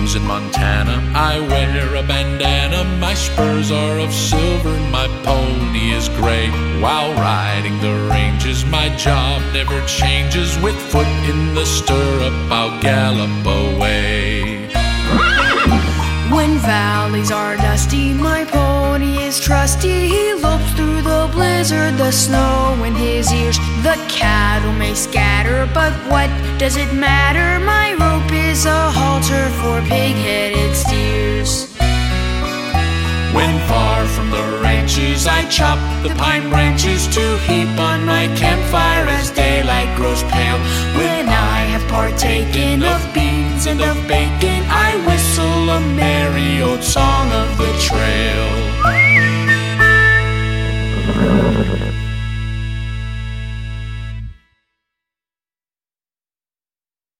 home's in Montana. I wear a bandana, my spurs are of silver, my pony is gray. While riding the ranges, my job never changes. With foot in the stirrup, I'll gallop away. When valleys are dusty, my pony is trusty. He lopes through the blizzard, the snow in his ears. The cattle may scatter, but what does it matter? My rope is a halter for pig-headed steers. When far from the ranches, I chop the pine branches to heap on my campfire as daylight grows pale. When I have partaken of beans and of bacon, I whistle a merry old song of the trail.